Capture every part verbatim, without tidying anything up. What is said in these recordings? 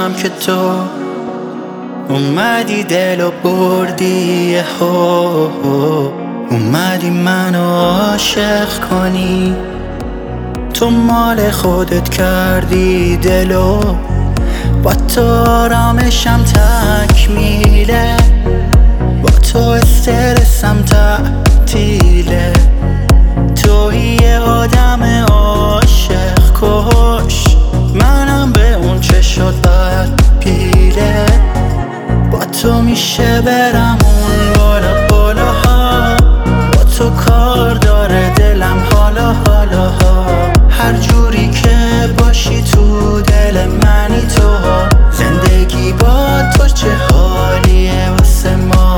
شدم که تو اومدی دلو بردی هو اومدی منو عاشق کنی. تو مال خودت کردی دلو، با تو آرامشم تکمیله، با تو استرسم تعطیله. تویی یه آدم عاشق کش، منم به اون چه شد باید پیله. با تو میشه برم اون بالا بالاها، با تو کار داره دلم حالا حالا ها. هر جوری که باشی تو دل منی تو، زندگی با تو چه حالیه واسه ما.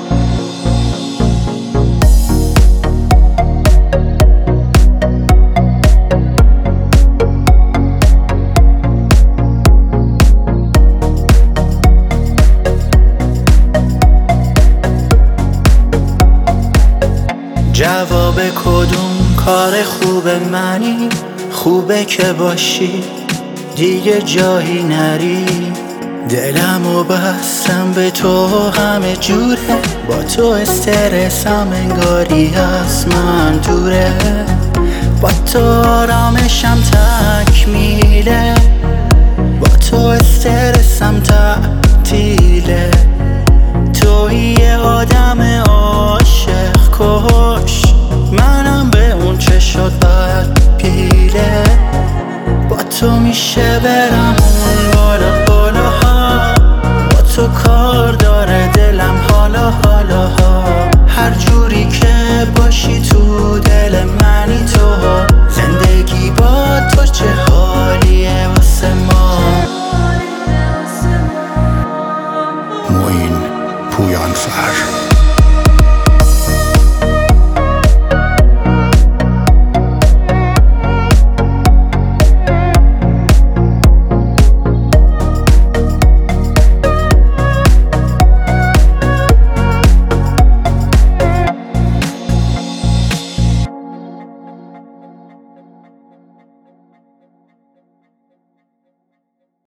جواب کدوم کار خوب منی؟ خوبه که باشی دیگه جایی نری. دلمو بستم به تو همه جوره، با تو استرسم انگاری از من دوره. با تو آرامشم تکمیله، با تو استرسم تعطیله. تویی یه آدم عاشق کش، منم به اون چه شد باید پیله. با تو میشه برم اون بالا بالاها، با تو کار داره دلم حالا حالا ها. هر جوری که باشی تو دل منی تو، زندگی با تو چه حالیه واسه ما. معین پویانفر.